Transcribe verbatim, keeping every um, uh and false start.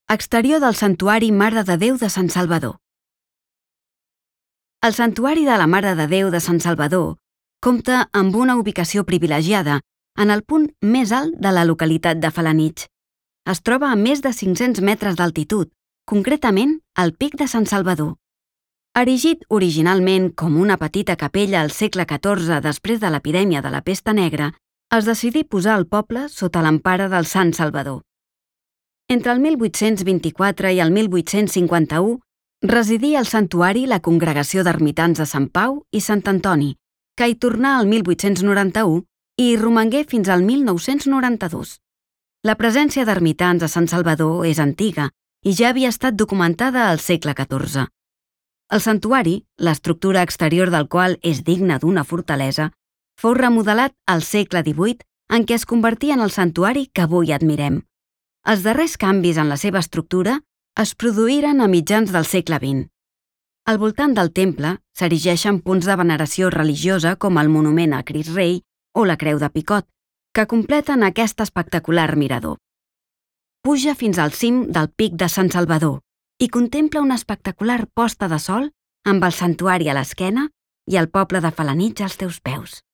Exterior del Santuari Mare de Déu de Sant Salvador. El Santuari de la Mare de Déu de Sant Salvador compta amb una ubicació privilegiada en el punt més alt de la localitat de Felanitx. Es troba a més de cinc-cents metres d'altitud, concretament al Pic de Sant Salvador. Erigit originalment com una petita capella al segle catorze després de l'epidèmia de la pesta negra, es decidí posar el poble sota l'empara del Sant Salvador. Entre el mil vuit-cents vint-i-quatre i el mil vuit-cents cinquanta-u residí al santuari la congregació d'ermitans de Sant Pau i Sant Antoni, que hi tornà el mil vuit-cents noranta-u i hi romangué fins al mil nou-cents noranta-dos. La presència d'ermitans a Sant Salvador és antiga i ja havia estat documentada al segle catorze. El santuari, l'estructura exterior del qual és digna d'una fortalesa, fou remodelat al segle divuit en què es convertí en el santuari que avui admirem. Els darrers canvis en la seva estructura es produïren a mitjans del segle vint. Al voltant del temple s'erigeixen punts de veneració religiosa com el monument a Crist Rei o la Creu de Picot, que completen aquest espectacular mirador. Puja fins al cim del Pic de Sant Salvador i contempla una espectacular posta de sol amb el santuari a l'esquena i el poble de Felanitx als teus peus.